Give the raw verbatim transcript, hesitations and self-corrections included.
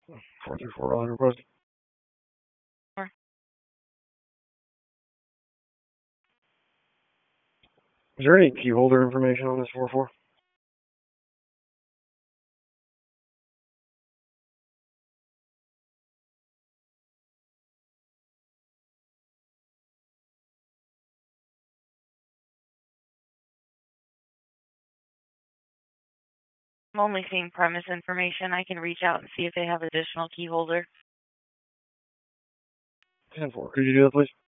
four three four on request. Four. Is there any key holder information on this four four? I'm only seeing premise information. I can reach out and see if they have additional key holder. ten four. Could you do that, please?